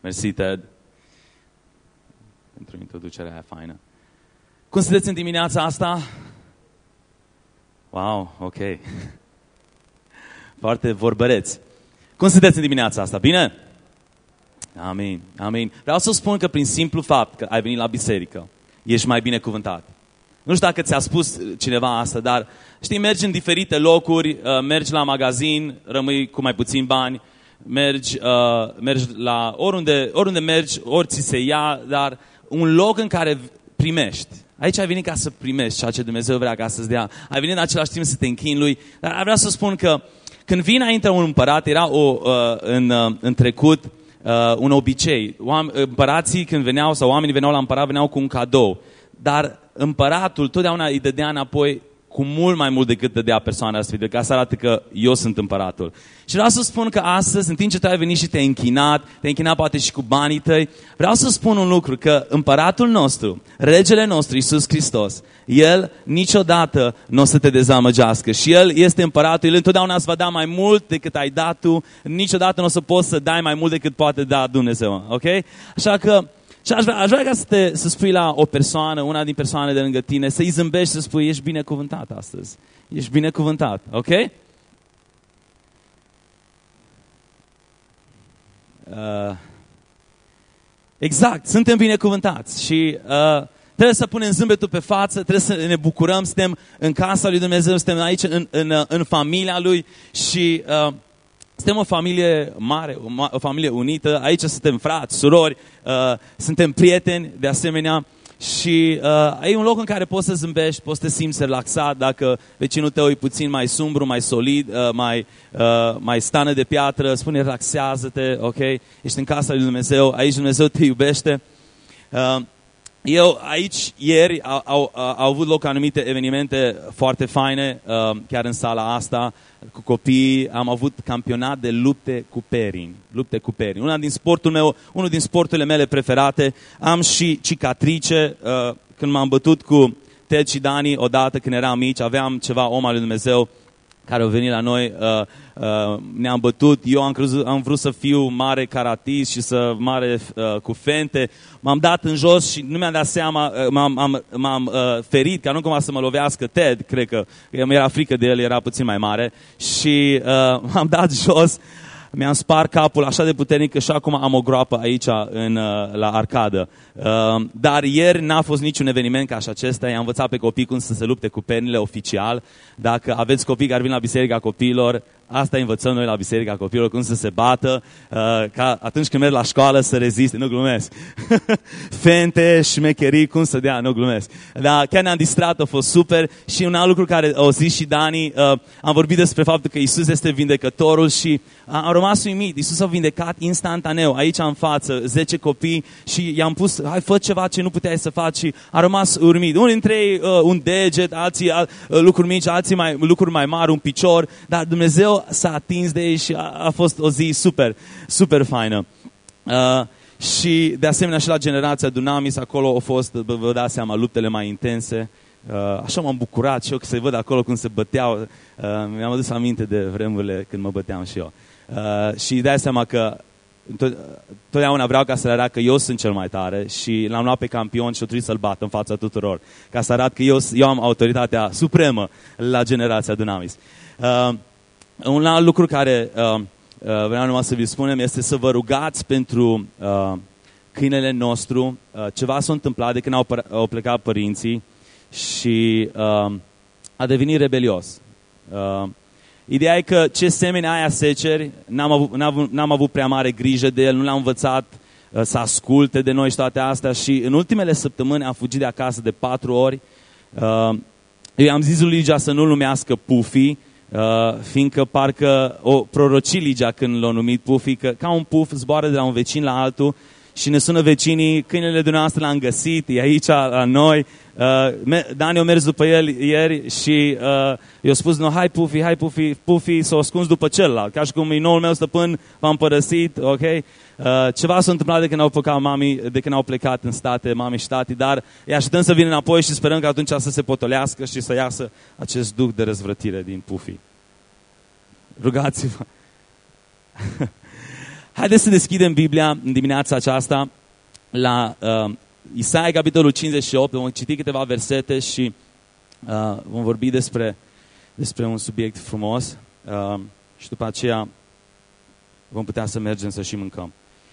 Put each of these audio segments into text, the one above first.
Mersi, Ted, pentru introducerea aia faină. Cum sunteți în dimineața asta? Wow, ok. Foarte vorbăreți. Cum sunteți în dimineața asta? Bine? Amin, amin. Vreau să spun că prin simplu fapt că ai venit la biserică, ești mai binecuvântat. Nu știu dacă ți-a spus cineva asta, dar știi, mergi în diferite locuri, mergi la magazin, rămâi cu mai puțin bani, mergi la oriunde mergi, ori ți se ia, dar un loc în care primești. Aici ai venit ca să primești ceea ce Dumnezeu vrea ca să-ți dea. Ai venit în același timp să te închini lui, dar vreau să spun că când vine înainte un împărat, era în trecut un obicei. Împărații când veneau sau oamenii veneau la împărat, veneau cu un cadou. Dar împăratul totdeauna îi dădea înapoi cu mult mai mult decât dădea persoana respectivă, ca să arate că eu sunt împăratul. Și vreau să spun că astăzi, în timp ce tu ai venit și te-ai închinat poate și cu banii tăi, vreau să spun un lucru, că împăratul nostru, regele nostru, Iisus Hristos, El niciodată nu o să te dezamăgească. Și El este împăratul, El întotdeauna îți va da mai mult decât ai dat tu, niciodată nu o să poți să dai mai mult decât poate da Dumnezeu. Ok? Așa că și aș vrea ca să spui la o persoană, una din persoanele de lângă tine, să-i zâmbești, să spui, ești binecuvântat astăzi. Ești binecuvântat, ok? Exact, suntem binecuvântați și trebuie să punem zâmbetul pe față, trebuie să ne bucurăm, suntem în casa lui Dumnezeu, suntem aici în familia Lui și suntem o familie mare, o familie unită, aici suntem frați, surori, suntem prieteni de asemenea și e un loc în care poți să zâmbești, poți să te simți relaxat dacă vecinul tău e puțin mai sumbru, mai solid, mai stană de piatră, spune relaxează-te, ok? Ești în casa lui Dumnezeu, aici Dumnezeu te iubește. Eu aici ieri au avut loc anumite evenimente foarte faine, chiar în sala asta, cu copiii, am avut campionat de lupte cu perini. Unul din sporturile mele preferate. Am și cicatrice, când m-am bătut cu Ted și Dani odată când eram mici, aveam ceva om al lui Dumnezeu care au venit la noi, ne-am bătut, eu am vrut să fiu mare karatist și mare cu fente, m-am dat în jos și nu mi-am dat seama, m-am ferit, ca nu cumva să mă lovească Ted, cred că mi-era frică de el, era puțin mai mare și m-am dat jos, mi-am spart capul așa de puternic că și acum am o groapă aici la arcadă. Dar ieri n-a fost niciun eveniment ca și acesta. I-am învățat pe copii cum să se lupte cu pernile oficial. Dacă aveți copii care vin la Biserica Copiilor, asta învățăm noi la Biserica Copiilor, cum să se bată, ca atunci când merg la școală să reziste, nu glumesc. Fente, șmecherii, cum să dea, nu glumesc. Dar chiar ne-am distrat, a fost super. Și un alt lucru care au zis și Dani, am vorbit despre faptul că Iisus este vindecătorul și am rămas uimit. Iisus a vindecat instantaneu, aici în față, 10 copii și i-am pus, hai, fă ceva ce nu puteai să faci și a rămas urmit. Unul dintre ei un deget, alții lucruri mici, alții lucruri mai mari, un picior, dar Dumnezeu s-a atins de ei și a fost o zi super, super faină. Și de asemenea și la generația Dunamis, acolo au fost, vă dați seama, luptele mai intense. Așa m-am bucurat și eu să văd acolo cum se băteau. Mi-am adus aminte de vremurile când mă băteam și eu. Și dați seama că totdeauna vreau ca să le arăt că eu sunt cel mai tare și l-am luat pe campion și o trebuie să-l bat în fața tuturor. Ca să arăt că eu am autoritatea supremă la generația Dunamis. Un alt lucru care vreau numai să vi spunem este să vă rugați pentru câinele nostru. Ceva s-a întâmplat de când au plecat părinții și a devenit rebelios. Ideea e că ce semene aia seceri, n-am avut prea mare grijă de el, nu l-am învățat să asculte de noi și toate astea și în ultimele săptămâni a fugit de acasă de 4 ori. Eu am zis lui Ligia să nu-l numească Puffy, fiindcă parcă o proroci Ligia când l-a numit Puffy, că ca un puf zboară de la un vecin la altul și ne sună vecinii, câinele dumneavoastră l-am găsit, e aici la noi. Dani a mers după el ieri și i-a spus, no, hai Puffy, Puffy s-a ascuns după celălalt, ca și cum e noul meu stăpân, v-am părăsit, ok? Ceva s-a întâmplat de când au plecat în state, mami și tati, dar îi așteptăm să vină înapoi și sperăm că atunci să se potolească și să iasă acest duc de răzvrătire din Puffy. Rugați-vă. Haideți să deschidem Biblia în dimineața aceasta la Isaia, capitolul 58. Vom citi câteva versete și vom vorbi despre un subiect frumos și după aceea vom putea să mergem să și mâncăm.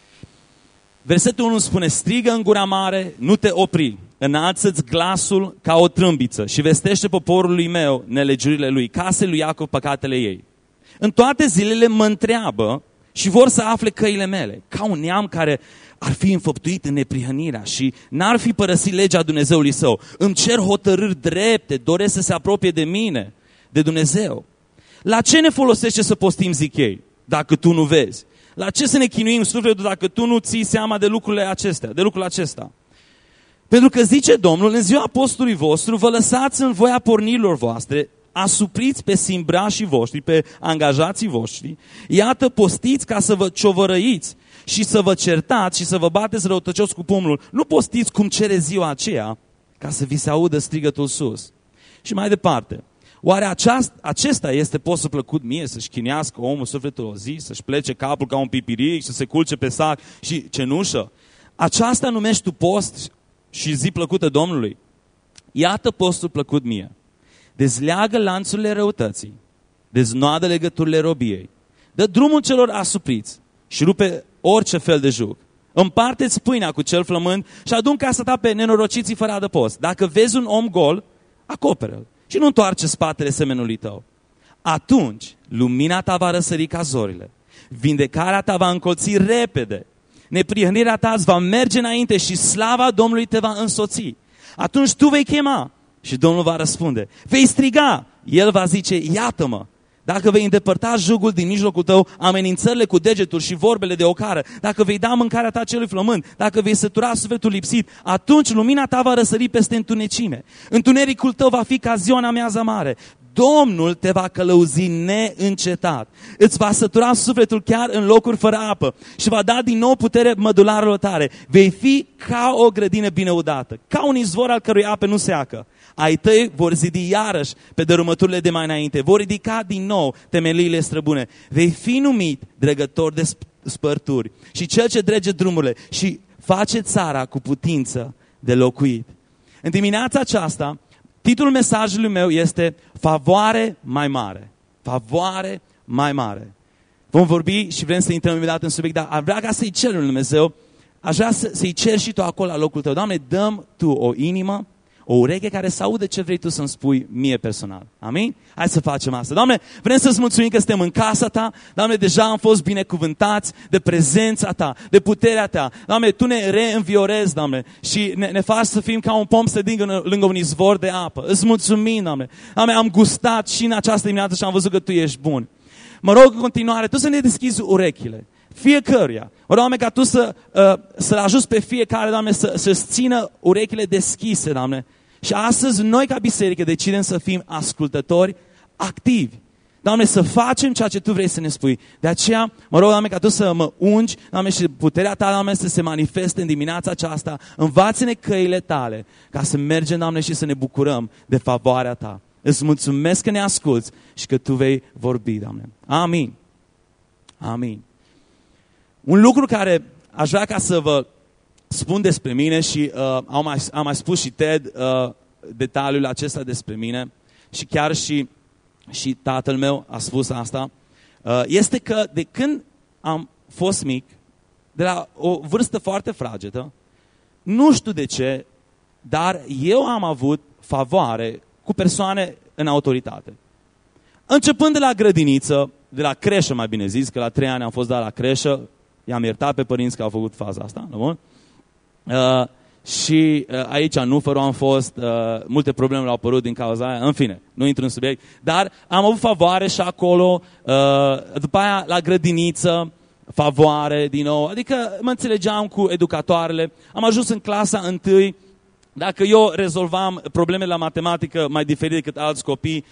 Versetul 1 spune: strigă în gura mare, nu te opri, înalță-ți glasul ca o trâmbiță și vestește poporului meu nelegiurile lui, casei lui Iacov păcatele ei. În toate zilele mă întreabă și vor să afle căile mele, ca un neam care ar fi înfăptuit în neprihănirea și n-ar fi părăsit legea Dumnezeului său. Îmi cer hotărâri drepte, doresc să se apropie de mine, de Dumnezeu. La ce ne folosește să postim, zic ei, dacă tu nu vezi? La ce să ne chinuim sufletul dacă tu nu ții seama de lucrurile acestea, de lucrul acesta? Pentru că zice Domnul, în ziua postului vostru vă lăsați în voia pornirilor voastre, asupriți pe simbrașii voștri, pe angajații voștri, iată postiți ca să vă ciovărăiți și să vă certați și să vă bateți răutăcios cu pumnul. Nu postiți cum cere ziua aceea, ca să vi se audă strigătul sus. Și mai departe, oare acesta este postul plăcut mie, să-și chinească omul sufletul o zi, să-și plece capul ca un pipiric, să se culce pe sac și cenușă? Aceasta numești tu post și zi plăcută Domnului? Iată postul plăcut mie. Dezleagă lanțurile răutății, deznoadă legăturile robiei, dă drumul celor asupriți și rupe orice fel de juc. Împarte-ți pâinea cu cel flămând și adu în casa ta pe nenorociții fără adăpost. Dacă vezi un om gol, acoperă-l și nu întoarce spatele semenului tău. Atunci lumina ta va răsări ca zorile, vindecarea ta va încolți repede, neprihănirea ta îți va merge înainte și slava Domnului te va însoți. Atunci tu vei chema și Domnul va răspunde. Vei striga, El va zice, iată-mă. Dacă vei îndepărta jugul din mijlocul tău, amenințările cu degetul și vorbele de ocară, dacă vei da mâncarea ta celui flămând, dacă vei sătura sufletul lipsit, atunci lumina ta va răsări peste întunecime. Întunericul tău va fi ca ziua în amiaza mare. Domnul te va călăuzi neîncetat. Îți va sătura sufletul chiar în locuri fără apă și va da din nou putere mădularilor tale. Vei fi ca o grădină bine udată, ca un izvor al cărui ape nu seacă. Ai tăi vor zidi iarăși pe dărâmăturile de mai înainte, vor ridica din nou temeliile străbune. Vei fi numit dregător de spărturi și cel ce drege drumurile și face țara cu putință de locuit. În dimineața aceasta, titlul mesajului meu este Favoare mai mare. Favoare mai mare. Vom vorbi și vrem să intrăm imediat în subiect, dar aș vrea ca să-i cer lui Dumnezeu, aș vrea să-i ceri și tu acolo la locul tău. Doamne, dăm tu o inimă, o ureche care să audă ce vrei tu să-mi spui mie personal. Amin? Hai să facem asta. Doamne, vrem să-ți mulțumim că suntem în casa ta. Doamne, deja am fost binecuvântați de prezența ta, de puterea ta. Doamne, tu ne reînviorezi, Doamne, și ne faci să fim ca un pom sădin lângă un izvor de apă. Îți mulțumim, Doamne. Doamne, am gustat și în această dimineață și am văzut că tu ești bun. Mă rog în continuare, tu să ne deschizi urechile. Fiecăruia. Mă rog, Doamne, ca tu să-l ajuți pe fiecare, Doamne, să-ți țină urechile deschise, Doamne. Și astăzi noi ca biserică decidem să fim ascultători activi. Doamne, să facem ceea ce tu vrei să ne spui. De aceea, mă rog, Doamne, ca tu să mă ungi, Doamne, și puterea ta, Doamne, să se manifeste în dimineața aceasta. Învață-ne căile tale, ca să mergem, Doamne, și să ne bucurăm de favoarea ta. Îți mulțumesc că ne asculți și că tu vei vorbi, Doamne. Amin. Amin. Un lucru care aș vrea ca să vă spun despre mine și am mai spus și Ted detaliul acesta despre mine și chiar și tatăl meu a spus asta, este că de când am fost mic, de la o vârstă foarte fragedă, nu știu de ce, dar eu am avut favoare cu persoane în autoritate. Începând de la grădiniță, de la creșă mai bine zis, că la 3 ani am fost dat la creșă, i-am iertat pe părinți că au făcut faza asta, nu bun? Și aici în Ufăru am fost, multe probleme au apărut din cauza aia, în fine, nu intru în subiect, dar am avut favoare și acolo, după aia la grădiniță, favoare din nou, adică mă înțelegeam cu educatoarele, am ajuns în clasa 1, dacă eu rezolvam problemele la matematică mai diferit decât alți copii,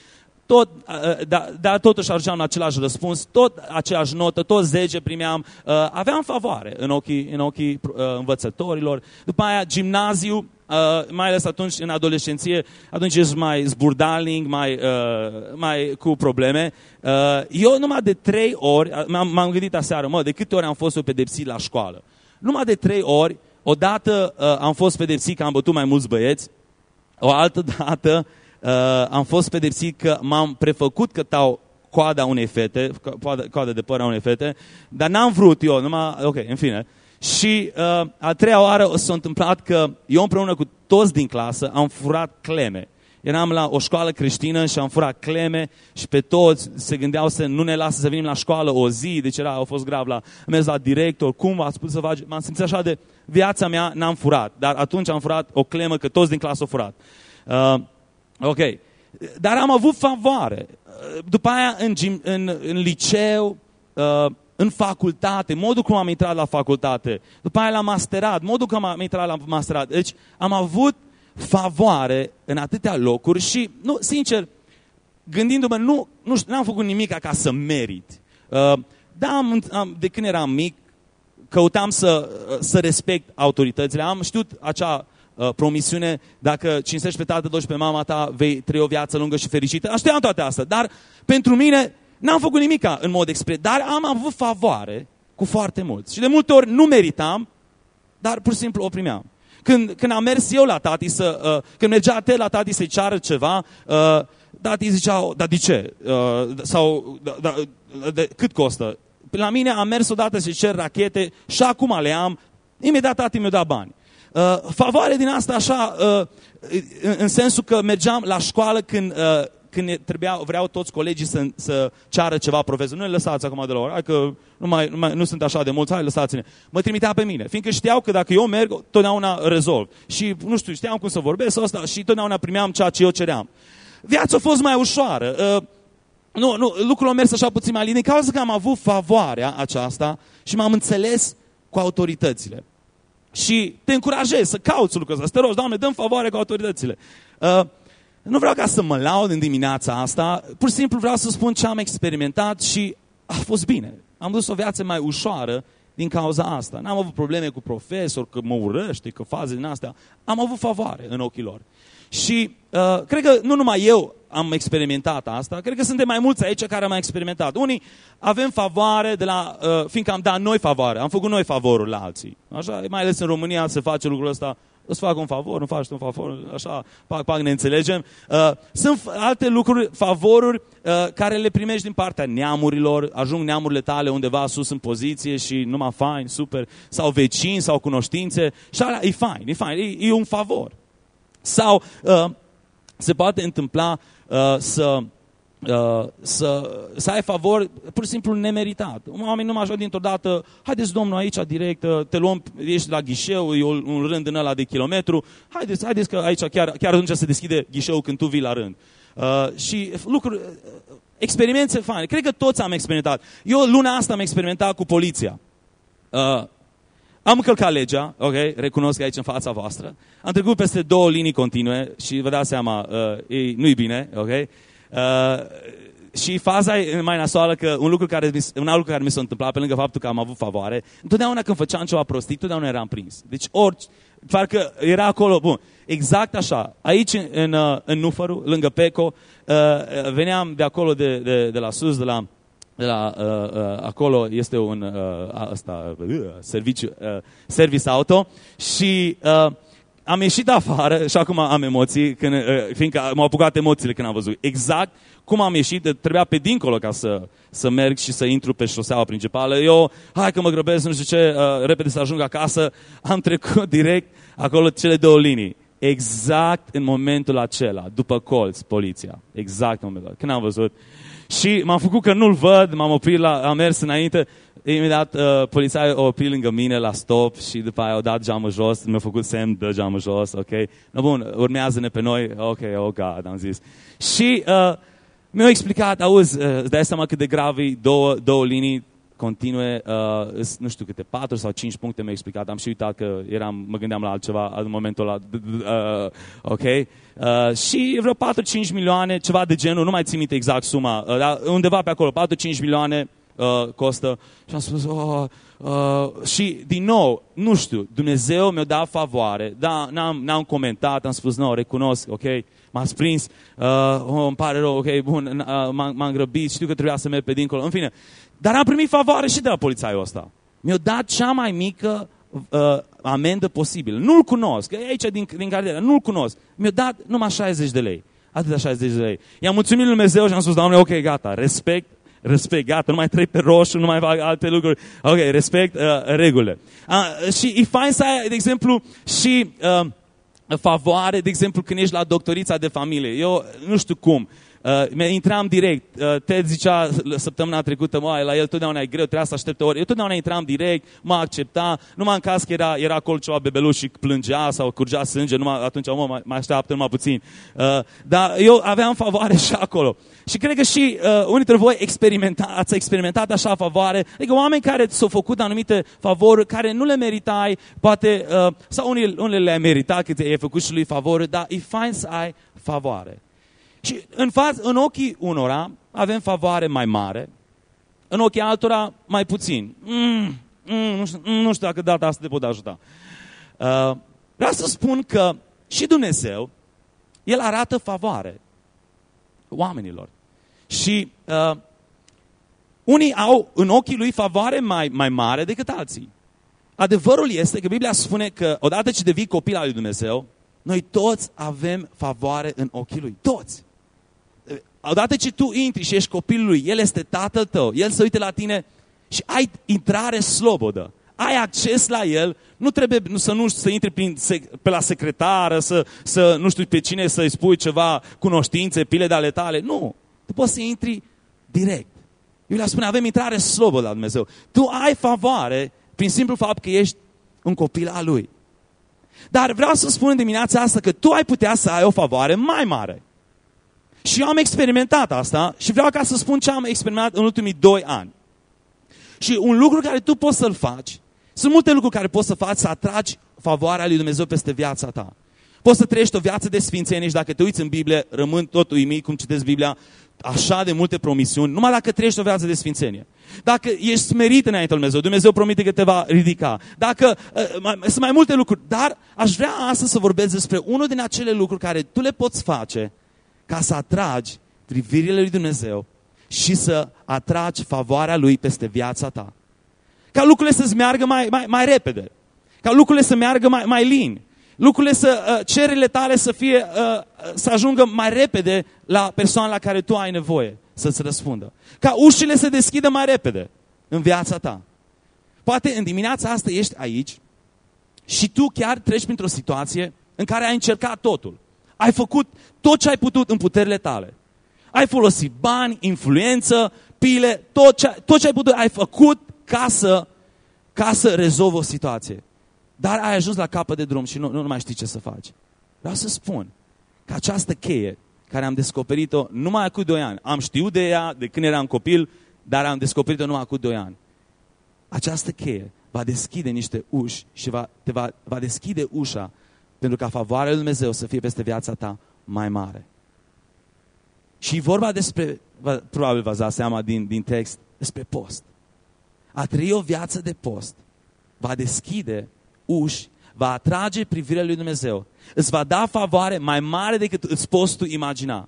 dar totuși ajungeam la același răspuns, tot aceeași notă, tot 10 primeam, aveam favoare în ochii învățătorilor. După aia, gimnaziu, mai ales atunci, în adolescenție, atunci ești mai zburdalnic, mai cu probleme. Eu numai de 3 ori, m-am gândit aseară, de câte ori am fost eu pedepsit la școală? Numai de 3 ori, odată am fost pedepsit că am bătut mai mulți băieți, o altă dată am fost pedepsit că m-am prefăcut că tau coada unei fete, coada de păr a unei fete, dar n-am vrut eu, ok, în fine. Și a 3-a oară s-a întâmplat că eu împreună cu toți din clasă am furat cleme. Eram la o școală creștină și am furat cleme și pe toți se gândeau să nu ne lasă să venim la școală o zi, deci a fost grav, am mers la director, cum ați spus să faci? M-am simțit așa de viața mea, n-am furat, dar atunci am furat o clemă că toți din clasă au furat. Ok, dar am avut favoare. După aia în liceu, în facultate, modul cum am intrat la facultate, după aia la masterat, modul cum am intrat la masterat. Deci am avut favoare în atâtea locuri și, nu, sincer, gândindu-mă, n-am făcut nimic ca să merit. Da, de când eram mic, căutam să respect autoritățile. Am știut acea promisiune, dacă cinstești pe tatăl tău și pe mama ta, vei trăi o viață lungă și fericită. Știam toate astea, dar pentru mine n-am făcut nimic în mod expres, dar am avut favoare cu foarte mulți. Și de multe ori nu meritam, dar pur și simplu o primeam. Când am mers eu la tati, când mergea la tati să-i ceară ceva, tati zicea, dar de ce? Cât costă? La mine am mers odată să-i cer rachete și acum le am, imediat tati mi-a dat bani. Favoare din asta așa, în sensul că mergeam la școală când vreau toți colegii să ceară ceva profesor. Nu ne lăsați acum de la ora, hai că nu sunt așa de mulți, hai lăsați-ne. Mă trimitea pe mine, fiindcă știau că dacă eu merg, totdeauna rezolv. Și nu știu, știam cum să vorbesc asta și totdeauna primeam ceea ce eu ceream. Viața a fost mai ușoară. Lucrurile au mers așa puțin mai liniște, din cauza că am avut favoarea aceasta și m-am înțeles cu autoritățile. Și te încurajez să cauți lucrul ăsta, să te rogi, Doamne, dă-mi favoare cu autoritățile. Nu vreau ca să mă laud în dimineața asta, pur și simplu vreau să spun ce am experimentat și a fost bine. Am dus o viață mai ușoară din cauza asta. N-am avut probleme cu profesori, că mă urăște, că faze din astea. Am avut favoare în ochii lor. Și cred că nu numai eu am experimentat asta, cred că suntem mai mulți aici care am experimentat. Unii avem favoare fiindcă am dat noi favoare, am făcut noi favoruri la alții. Așa, mai ales în România se face lucrul ăsta, îți fac un favor, nu faci un favor, așa, pac, ne înțelegem. Sunt alte lucruri, favoruri care le primești din partea neamurilor, ajung neamurile tale undeva sus în poziție și numai fain, super, sau vecini, sau cunoștințe, și ala e fain, e un favor. Sau se poate întâmpla să ai favor pur și simplu nemeritat. Oamenii nu mă ajung dintr-o dată, haideți domnul aici direct, te luăm, ești la ghișeu, e un rând în ăla de kilometru, haideți că aici chiar atunci se deschide ghișeul când tu vii la rând. Și lucruri, experiențe faine. Cred că toți am experimentat. Eu luna asta am experimentat cu poliția. Am încălcat legea, ok, recunosc aici în fața voastră. Am trecut peste 2 linii continue și vă dați seama, nu-i bine, ok? Și faza e mai nasoală că un alt lucru care mi s-a întâmplat pe lângă faptul că am avut favoare, întotdeauna când făceam ceva prostit, totdeauna eram prins. Deci parcă era acolo, bun, exact așa. Aici în Nufăru, lângă Peco, veneam de acolo de la sus, acolo este un service auto și am ieșit afară și acum am emoții, fiindcă m-au apucat emoțiile când am văzut. Exact cum am ieșit, trebuia pe dincolo ca să merg și să intru pe șoseaua principală. Eu, hai că mă grăbesc, nu știu ce, repede să ajung acasă, am trecut direct acolo cele 2 linii. Exact în momentul acela, după colț, poliția. Exact în momentul ăla. Când am văzut. Și m-am făcut că nu-l văd, m-am oprit, am mers înainte, imediat polițaiul a oprit lângă mine la stop și după aia au dat geamul jos, mi-a făcut semn, dă geamul jos, ok? No, bun, urmează-ne pe noi, ok, oh God, am zis. Și mi-au explicat, auzi, îți dai seama cât de grav e 2 linii, continue, nu știu câte, 4 sau 5 puncte mi-a explicat, am și uitat că mă gândeam la altceva în momentul ăla, ok? Și vreo 4-5 milioane, ceva de genul, nu mai țin minte exact suma, dar undeva pe acolo, 4-5 milioane costă. Și am spus, și din nou, nu știu, Dumnezeu mi-a dat favoare, dar n-am comentat, am spus, nu, recunosc, ok? M-ați prins, îmi pare rău, ok, bun, m-am grăbit, știu că trebuia să merg pe dincolo, în fine. Dar am primit favoare și de la polițaiul ăsta. Mi-a dat cea mai mică amendă posibil. Nu-l cunosc, e aici din cartier, nu-l cunosc. Mi-a dat numai 60 de lei. Atât de 60 de lei. I-am mulțumit lui Dumnezeu și am spus, Doamne, ok, gata, respect, gata, nu mai trec pe roșu, nu mai fac alte lucruri. Ok, respect regulile. Și e fain să ai, de exemplu, și favoare, de exemplu, când ești la doctorița de familie. Eu nu știu cum. Intram direct. Ted zicea săptămâna trecută, la el totdeauna e greu, trebuia să aștepte ori. Eu totdeauna intram direct, mă accepta, numai în caz că era acolo ceva bebeluș și plângea sau curgea sânge, atunci mai așteaptă numai puțin. Dar eu aveam favoare și acolo. Și cred că și unii dintre voi ați experimentat așa favoare, adică oameni care s-au făcut anumite favoruri care nu le meritai, poate, sau unele le-ai meritat, că ți-ai făcut și lui favore, dar e fain să ai favoare. Și în ochii unora avem favoare mai mare, în ochii altora mai puțin. Nu știu dacă data asta te pot ajuta. Vreau să spun că și Dumnezeu, El arată favoare oamenilor. Și unii au în ochii Lui favoare mai mare decât alții. Adevărul este că Biblia spune că odată ce devii copil al lui Dumnezeu, noi toți avem favoare în ochii Lui. Toți. Odată ce tu intri și ești copilul Lui, El este tatăl tău, El se uită la tine și ai intrare slobodă. Ai acces la El, nu trebuie să intri pe la secretară, să nu știu pe cine să-i spui ceva cunoștințe, pile de ale tale. Nu, tu poți să intri direct. Biblia spune, avem intrare slobodă la Dumnezeu. Tu ai favoare prin simplu fapt că ești un copil al Lui. Dar vreau să spun în dimineața asta că tu ai putea să ai o favoare mai mare. Și eu am experimentat asta și vreau ca să spun ce am experimentat în ultimii 2 ani. Și un lucru care tu poți să-l faci, sunt multe lucruri care poți să faci să atragi favoarea lui Dumnezeu peste viața ta. Poți să trăiești o viață de sfințenie și dacă te uiți în Biblie, rămân tot uimit cum citesc Biblia, așa de multe promisiuni, numai dacă trăiești o viață de sfințenie. Dacă ești smerit înaintea lui Dumnezeu, Dumnezeu promite că te va ridica. Dacă sunt mai multe lucruri, dar aș vrea astăzi să vorbesc despre unul din acele lucruri care tu le poți face ca să atragi privirile lui Dumnezeu și să atragi favoarea Lui peste viața ta. Ca lucrurile să-ți meargă mai repede. Ca lucrurile să meargă mai lin. Lucrurile cererile tale să ajungă mai repede la persoana la care tu ai nevoie să-ți răspundă. Ca ușile să deschidă mai repede în viața ta. Poate în dimineața asta ești aici și tu chiar treci printr-o situație în care ai încercat totul. Ai făcut tot ce ai putut în puterile tale. Ai folosit bani, influență, pile, tot ce ai putut, ai făcut ca să rezolvi o situație. Dar ai ajuns la capăt de drum și nu mai știi ce să faci. Vreau să spun că această cheie care am descoperit-o numai acum 2 ani, am știut de ea de când eram copil, dar am descoperit-o numai acum 2 ani. Această cheie va deschide niște uși și va deschide ușa pentru ca favoarea lui Dumnezeu să fie peste viața ta mai mare. Și vorba despre, probabil v-ați dat seama din text, despre post. A trăi o viață de post va deschide uși, va atrage privirea lui Dumnezeu. Îți va da favoare mai mare decât îți poți tu imagina.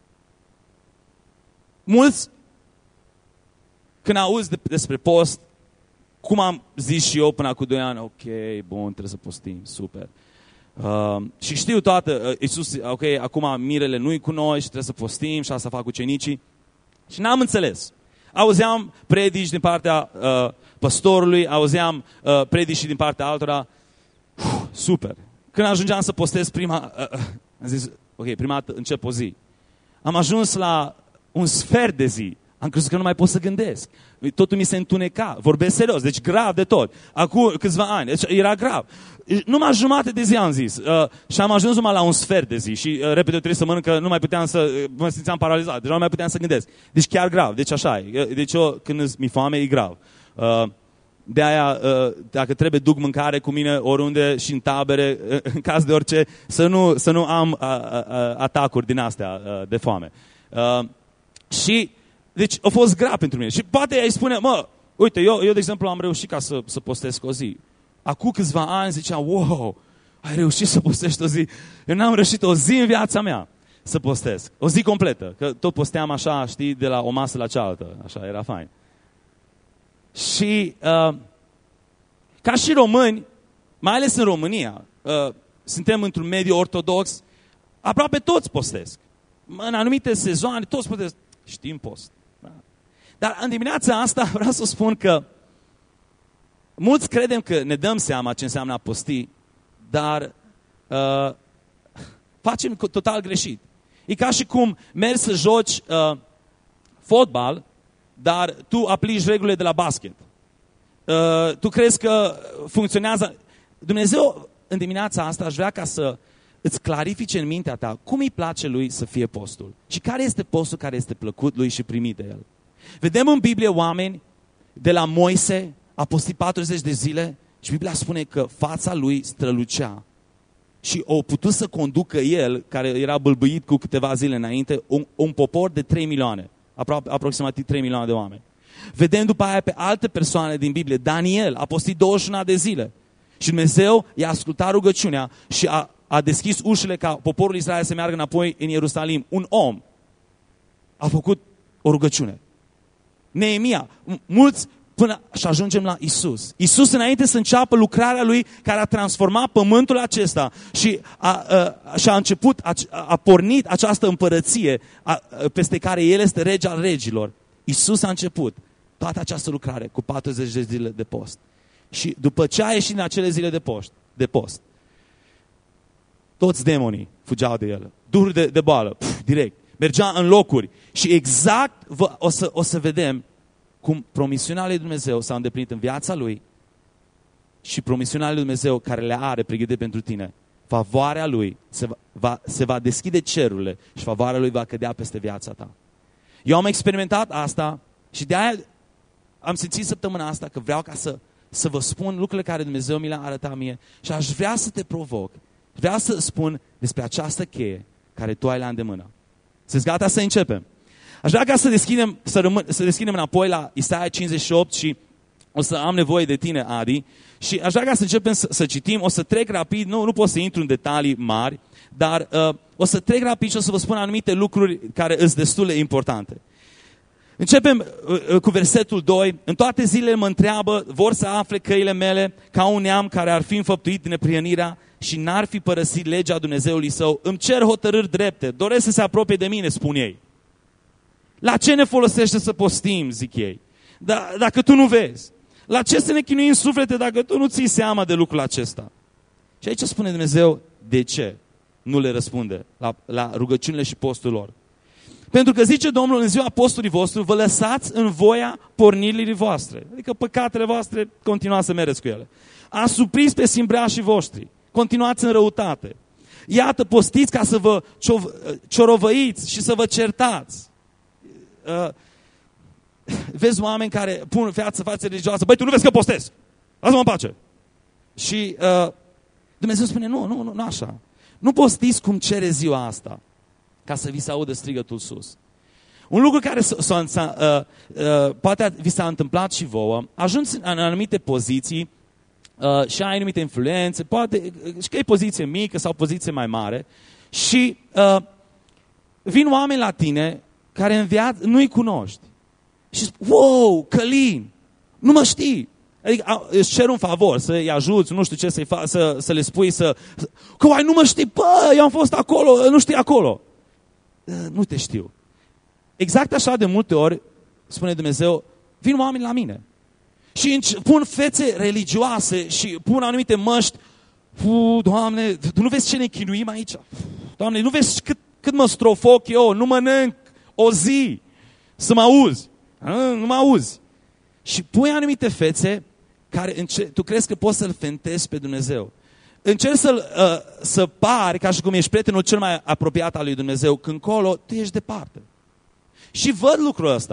Mulți, când auzi despre post, cum am zis și eu până acum 2 ani, ok, bun, trebuie să postim, super. Și știu toată, Iisus, ok, acum mirele nu-i cu noi și trebuie să postim și asta fac ucenicii. Și n-am înțeles. Auzeam predici din partea păstorului, auzeam predici din partea altora. Super. Când ajungeam să postez am zis, ok, prima dată încep o zi. Am ajuns la un sfert de zi. Am crezut că nu mai pot să gândesc. Totul mi se întuneca. Vorbesc serios, deci grav de tot. Acum câțiva ani, deci era grav. Numai jumate de zi am zis. Și am ajuns numai la un sfert de zi. Și repede trebuie să mănânc, că nu mai puteam mă simțeam paralizat. Deci nu mai puteam să gândesc. Deci chiar grav. Deci așa e. Deci eu, când mi-e foame, e grav. De aia, dacă trebuie, duc mâncare cu mine oriunde și în tabere, în caz de orice, să nu am atacuri din astea de foame. Și, deci, a fost grea pentru mine. Și poate îi spune, uite, eu de exemplu, am reușit ca să postesc o zi. Acum câțiva ani ziceam, wow, ai reușit să postești o zi. Eu n-am reușit o zi în viața mea să postesc. O zi completă. Că tot posteam așa, știi, de la o masă la cealaltă. Așa, era fain. Și ca și români, mai ales în România, suntem într-un mediu ortodox, aproape toți postesc. În anumite sezoane, toți postesc. Știm post. Da. Dar în dimineața asta vreau să spun că mulți credem că ne dăm seama ce înseamnă a posti, dar facem total greșit. E ca și cum mergi să joci fotbal, dar tu aplici regulile de la basket. Tu crezi că funcționează. Dumnezeu, în dimineața asta, aș vrea ca să îți clarifice în mintea ta cum îi place lui să fie postul. Și care este postul care este plăcut lui și primit de el. Vedem în Biblie oameni de la Moise, a postit 40 de zile și Biblia spune că fața lui strălucea. Și o putut să conducă el, care era bâlbâit cu câteva zile înainte, un popor de 3 milioane. Aproximativ 3 milioane de oameni. Vedem după aia pe alte persoane din Biblie. Daniel a postit 21 de zile. Și Dumnezeu i-a ascultat rugăciunea și a deschis ușile ca poporul Israel să meargă înapoi în Ierusalim. Un om a făcut o rugăciune. Neemia. Mulți până și ajungem la Isus. Isus, înainte să înceapă lucrarea lui care a transformat pământul acesta și a început, a pornit această împărăție peste care El este rege al regilor. Isus a început toată această lucrare cu 40 de zile de post. Și după ce a ieșit în acele zile de post, toți demonii fugeau de El. Duhuri de boală, direct. Mergea în locuri. Și exact o să vedem cum promisiunea lui Dumnezeu s-a îndeplinit în viața lui și promisiunea lui Dumnezeu care le are pregătite pentru tine. Favoarea lui se va deschide cerurile și favoarea lui va cădea peste viața ta. Eu am experimentat asta și de aia am simțit săptămâna asta că vreau ca să vă spun lucrurile care Dumnezeu mi le-a arătat mie și aș vrea să te provoc. Vreau să spun despre această cheie care tu ai la îndemână. Sunteți gata să începem? Aș vrea ca să deschidem înapoi la Isaia 58 și o să am nevoie de tine, Adi. Și aș vrea ca să începem să citim. O să trec rapid, nu pot să intru în detalii mari, dar o să trec rapid și o să vă spun anumite lucruri care sunt destul de importante. Începem cu versetul 2. În toate zilele mă întreabă, vor să afle căile mele ca un neam care ar fi înfăptuit din neprienirea și n-ar fi părăsit legea Dumnezeului său. Îmi cer hotărâri drepte, doresc să se apropie de mine, spun ei. La ce ne folosește să postim, zic ei, dacă tu nu vezi? La ce să ne chinuim suflete dacă tu nu ții seama de lucrul acesta? Și aici spune Dumnezeu, de ce nu le răspunde la rugăciunile și postul lor? Pentru că zice Domnul, în ziua postului vostru, vă lăsați în voia pornirii voastre. Adică păcatele voastre, continuați să mergeți cu ele. Ați surprins pe simbreașii voștri, continuați în răutate. Iată, postiți ca să vă ciorovăiți și să vă certați. Vezi oameni care pun față religioasă, băi, tu nu vezi că postez, lasă-mă în pace. Și Dumnezeu spune, nu așa. Nu postiți cum cere ziua asta, ca să vi se audă strigătul sus. Un lucru care poate vi s-a întâmplat și vouă, ajungi în anumite poziții și ai anumite influențe, poate și că e poziție mică sau poziție mai mare și vin oameni la tine care în viață nu-i cunoști. Și spun, wow, Călin, nu mă știi. Adică îți cer un favor, să-i ajuți, nu știu ce să-i fac, să le spui, că nu mă știi, bă, eu am fost acolo, nu știi acolo. Nu te știu. Exact așa de multe ori, spune Dumnezeu, vin oameni la mine. Și pun fețe religioase și pun anumite măști. Doamne, tu nu vezi ce ne chinuim aici? Doamne, nu vezi cât mă strofoc eu, nu mănânc o zi să mă auzi. Nu mă auzi. Și pui anumite fețe care tu crezi că poți să-L fentezi pe Dumnezeu. Încerci să pari ca și cum ești prietenul cel mai apropiat al lui Dumnezeu, când colo tu ești departe. Și văd lucrul ăsta.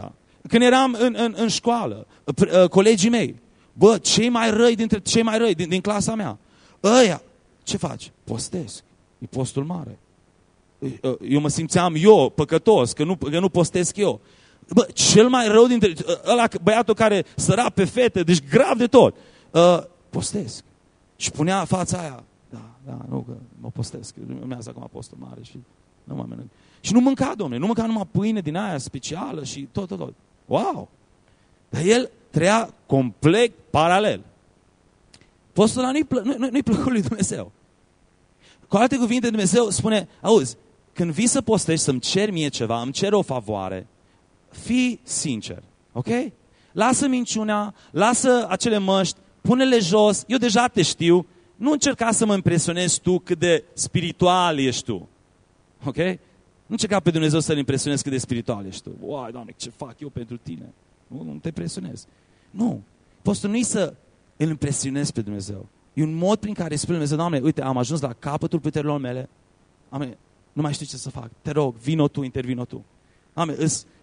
când eram în școală, colegii mei, bă, cei mai răi din clasa mea, ăia, ce faci? Postesc. E postul mare. Eu mă simțeam păcătos, că nu postesc eu. Bă, cel mai rău dintre ăla, băiatul care săra pe fete, deci grav de tot, postesc. Și punea fața aia, nu, că mă postesc, urmează acum postul mare și nu mai mănânc. Și nu mânca, domnule, nu mânca numai pâine din aia specială și tot. Wow! Dar el trăia complet paralel. Postul ăla nu-i plăcut lui Dumnezeu. Cu alte cuvinte, Dumnezeu spune, auzi, când vii să postești, să-mi ceri mie ceva, îmi ceri o favoare, fii sincer, ok? Lasă minciuna, lasă acele măști, pune-le jos, eu deja te știu, nu încerca să mă impresionezi tu cât de spiritual ești tu, ok? Nu încerca pe Dumnezeu să-L impresionezi cât de spiritual ești tu. Uai, Doamne, ce fac eu pentru tine? Nu te impresionezi. Nu, postul nu-i să îl impresionezi pe Dumnezeu. E un mod prin care spune Dumnezeu, Doamne, uite, am ajuns la capătul puterilor mele, Amen, nu mai știu ce să fac, te rog, vino tu, intervino tu. Amen,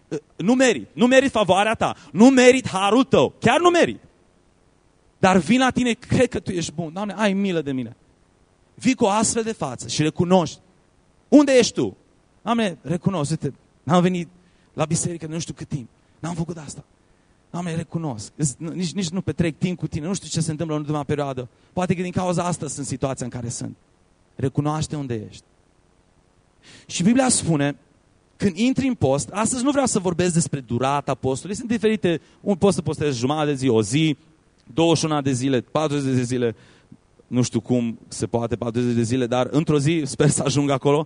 nu merit favoarea ta, nu merit harul tău, chiar nu merit. Dar vin la tine, cred că tu ești bun, Doamne, ai milă de mine. Vii cu o astfel de față și recunoști. Unde ești tu? Doamne, recunosc, uite, n-am venit la biserică de nu știu cât timp, n-am făcut asta. Doamne, recunosc, nici nu petrec timp cu tine, nu știu ce se întâmplă în ultima perioadă. Poate că din cauza asta sunt situația în care sunt. Recunoaște unde ești. Și Biblia spune, când intri în post, astăzi nu vreau să vorbesc despre durata postului, sunt diferite, un post să postezi jumătate de zi, o zi, 21 de zile, 40 de zile, nu știu cum se poate 40 de zile, dar într-o zi sper să ajung acolo.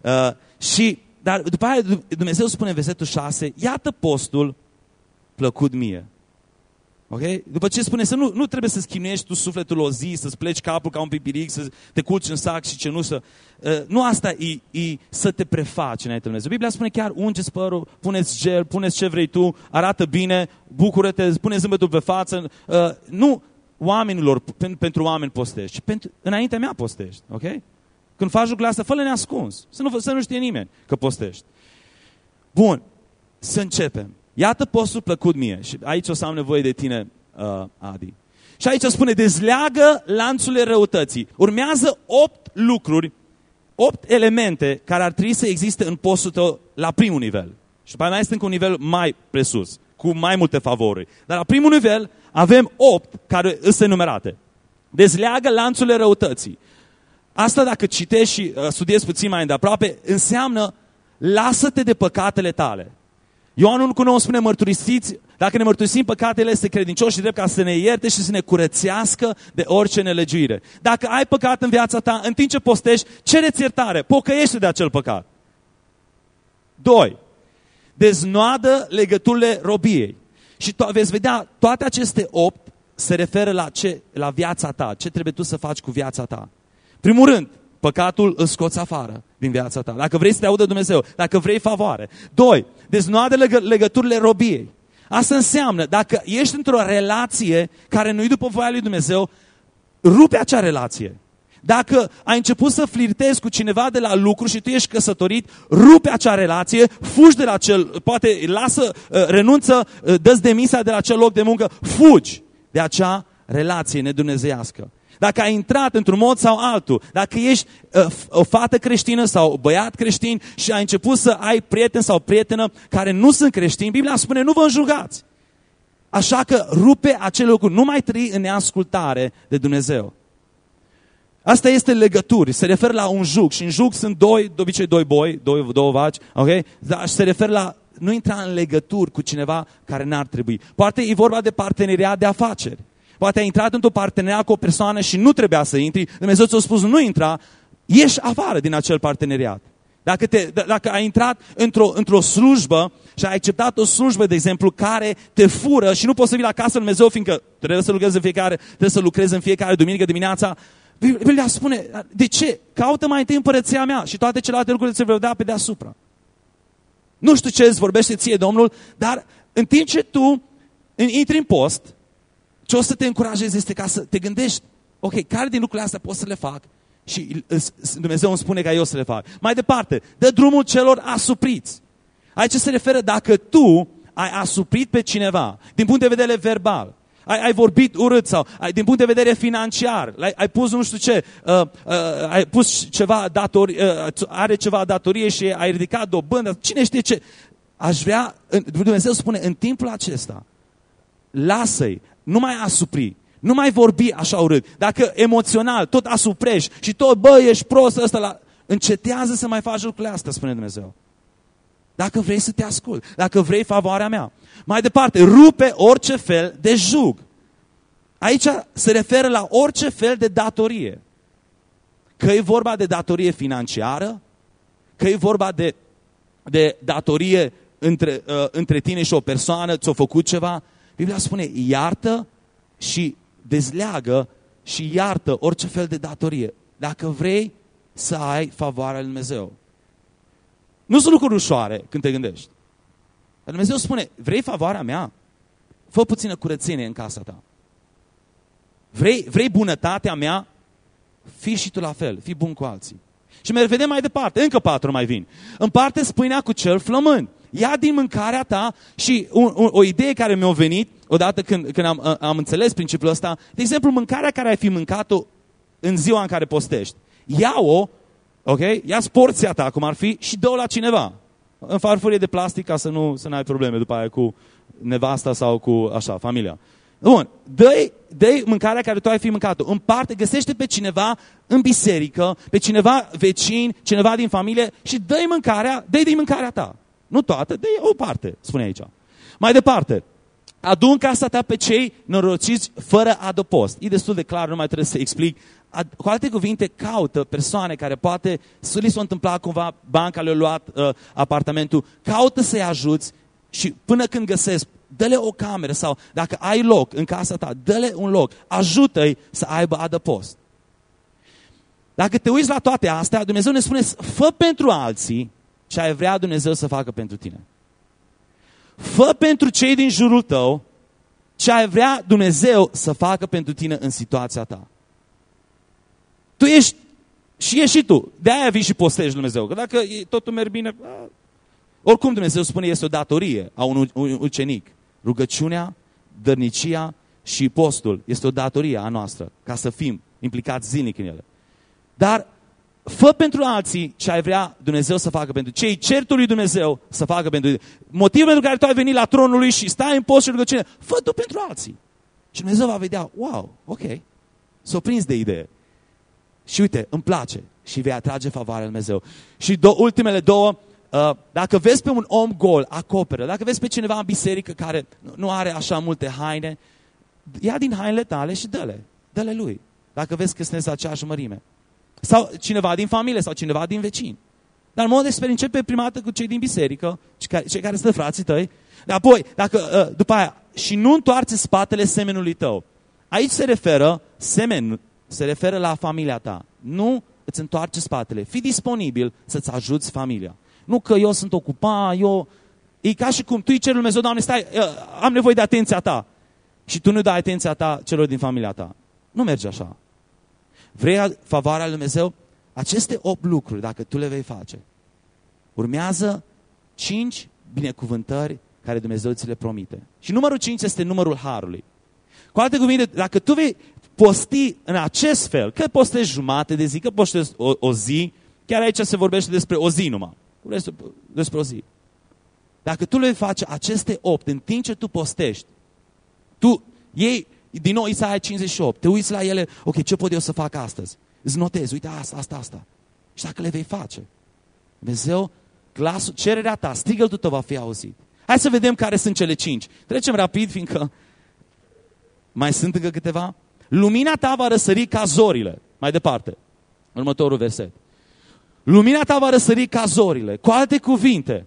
Dar după aia Dumnezeu spune în versetul 6, iată postul plăcut mie. Ok? După ce spune să nu trebuie să-ți chinuiești tu sufletul o zi, să-ți pleci capul ca un pipiric, să te culci în sac și ce nu să... nu asta e să te prefaci înainte de Dumnezeu. Biblia spune chiar ungeți părul, puneți gel, puneți ce vrei tu, arată bine, bucură-te, pune zâmbetul pe față. Nu oamenilor, pentru oameni postești, ci înaintea mea postești. Ok? Când faci lucrurile astea, fă-le neascuns. Să nu știe nimeni că postești. Bun, să începem. Iată postul plăcut mie. Și aici o să am nevoie de tine, Adi. Și aici spune, dezleagă lanțurile răutății. Urmează 8 lucruri, 8 elemente care ar trebui să existe în postul tău la primul nivel. Și după mai este încă un nivel mai presus, cu mai multe favori. Dar la primul nivel avem 8 care sunt enumerate. Dezleagă lanțurile răutății. Asta, dacă citești și studiezi puțin mai îndeaproape, înseamnă lasă-te de păcatele tale. Ioan 1,9 spune, mărturisiți, dacă ne mărturisim păcatele, este credincios și drept ca să ne ierte și să ne curățească de orice nelegiuire. Dacă ai păcat în viața ta, în timp ce postești, cere-ți iertare, pocăiește de acel păcat. 2. Deznoadă legăturile robiei. Și veți vedea, toate aceste 8 se referă la viața ta, ce trebuie tu să faci cu viața ta. Primul rând, păcatul îl scoți afară din viața ta. Dacă vrei să te audă Dumnezeu, dacă vrei favoare. 2. Deznoadă legăturile robiei. Asta înseamnă, dacă ești într-o relație care nu-i după voia lui Dumnezeu, rupe acea relație. Dacă ai început să flirtezi cu cineva de la lucru și tu ești căsătorit, rupe acea relație, fugi de la poate renunță, dă-ți demisia de la acel loc de muncă, fugi de acea relație nedumnezeiască. Dacă ai intrat într-un mod sau altul, dacă ești o fată creștină sau băiat creștin și ai început să ai prieten sau prietenă care nu sunt creștini, Biblia spune nu vă înjugați. Așa că rupe acele lucruri, nu mai trăi în neascultare de Dumnezeu. Asta este legături, se referă la un jug și în jug sunt de obicei doi boi, două vaci, ok? Dar se referă la nu intra în legături cu cineva care n-ar trebui. Poate e vorba de parteneriat de afaceri. Poate ai intrat într-o parteneriat cu o persoană și nu trebuia să intri, Dumnezeu ți-a spus nu intra, ieși afară din acel parteneriat. Dacă ai intrat într-o slujbă și ai acceptat o slujbă, de exemplu, care te fură și nu poți să vii la casă lui Dumnezeu, fiindcă trebuie să lucrezi în fiecare duminică dimineața, Biblia spune, de ce? Caută mai întâi împărăția mea și toate celelalte lucruri se vor da pe deasupra. Nu știu ce îți vorbește ție Domnul, dar în timp ce tu intri în post, ce o să te încurajezi este ca să te gândești, ok, care din lucrurile astea pot să le fac? Și Dumnezeu îmi spune ca eu să le fac. Mai departe, dă drumul celor asupriți. Aici se referă dacă tu ai asuprit pe cineva, din punct de vedere verbal, ai vorbit urât sau din punct de vedere financiar, ai pus nu știu ce, ai pus ceva are ceva datorie și ai ridicat dobândă, cine știe ce. Aș vrea, Dumnezeu spune, în timpul acesta, lasă-i, nu mai asupri, nu mai vorbi așa urât. Dacă emoțional tot asuprești și tot, ești prost ăsta, încetează să mai faci lucrurile astea, spune Dumnezeu. Dacă vrei să te ascult, dacă vrei favoarea mea. Mai departe, rupe orice fel de jug. Aici se referă la orice fel de datorie. Că e vorba de datorie financiară, că e vorba de datorie între tine și o persoană, ți-a făcut ceva. Biblia spune, iartă și dezleagă și iartă orice fel de datorie. Dacă vrei să ai favoarea lui Dumnezeu. Nu sunt lucruri ușoare când te gândești. Dar Dumnezeu spune, vrei favoarea mea? Fă puțină curățenie în casa ta. Vrei bunătatea mea? Fii și tu la fel, fii bun cu alții. Și vedem mai departe, încă 4 mai vin. Împarte pâinea cu cel flămând. Ia din mâncarea ta și o idee care mi-a venit odată când am înțeles principiul ăsta, de exemplu, mâncarea care ai fi mâncat-o în ziua în care postești. Ia-o, ok? Ia-ți porția ta, cum ar fi, și dă-o la cineva. În farfurie de plastic, ca să nu ai probleme după aia cu nevasta sau cu așa, familia. Bun, dă-i mâncarea care tu ai fi mâncat-o. Împarte, găsește pe cineva în biserică, pe cineva vecin, cineva din familie și dă-i din mâncarea ta. Nu toată, dă-i o parte, spune aici. Mai departe, adu în casa ta pe cei norociți fără adăpost. E destul de clar, nu mai trebuie să explic. Cu alte cuvinte, caută persoane care poate, să li s-a întâmplat cumva, banca le-a luat apartamentul, caută să-i ajuți și până când găsesc, dă-le o cameră sau dacă ai loc în casa ta, dă-le un loc, ajută-i să aibă adăpost. Dacă te uiți la toate astea, Dumnezeu ne spune, fă pentru alții ce ai vrea Dumnezeu să facă pentru tine. Fă pentru cei din jurul tău ce ai vrea Dumnezeu să facă pentru tine în situația ta. Tu ești și tu. De-aia vii și postești Dumnezeu. Că dacă totul merge bine, oricum Dumnezeu spune este o datorie a unui ucenic. Rugăciunea, dărnicia și postul este o datorie a noastră ca să fim implicați zilnic în ele. Dar fă pentru alții ce ai vrea Dumnezeu să facă pentru cei certul lui Dumnezeu să facă pentru tine. Motivul pentru care tu ai venit la tronul lui și stai în post și rugăciune, fă tu pentru alții. Și Dumnezeu va vedea, wow, ok, s-o prins de idee. Și uite, îmi place și vei atrage favoarea lui Dumnezeu. Și ultimele două, dacă vezi pe un om gol, acoperă. Dacă vezi pe cineva în biserică care nu are așa multe haine, ia din hainele tale și dă-le lui. Dacă vezi că sunteți aceeași mărime. Sau cineva din familie sau cineva din vecini. Dar în mod expert începe prima dată cu cei din biserică, cei care sunt frații tăi. Apoi, după aia, și nu întoarce spatele semenului tău. Aici se referă la familia ta. Nu îți întoarce spatele. Fii disponibil să-ți ajuți familia. Nu că eu sunt ocupat, e ca și cum tu îi ceri lui Dumnezeu, Doamne, stai, am nevoie de atenția ta. Și tu nu dai atenția ta celor din familia ta. Nu merge așa. Vrei favoarea lui Dumnezeu? Aceste 8 lucruri, dacă tu le vei face, urmează 5 binecuvântări care Dumnezeu ți le promite. Și numărul 5 este numărul harului. Cu alte cuvinte, dacă tu vei posti în acest fel, că postezi jumate de zi, că postezi o zi, chiar aici se vorbește despre o zi numai. Despre o zi. Dacă tu le vei face aceste 8 în timp ce tu postești, tu iei din nou Isaia 58, te uiți la ele, ok, ce pot eu să fac astăzi? Îți notezi, uite asta. Și dacă le vei face, Dumnezeu, cererea ta, strigătul tău va fi auzit. Hai să vedem care sunt cele 5. Trecem rapid, fiindcă mai sunt încă câteva. Lumina ta va răsări ca zorile. Mai departe, următorul verset. Lumina ta va răsări ca zorile. Cu alte cuvinte,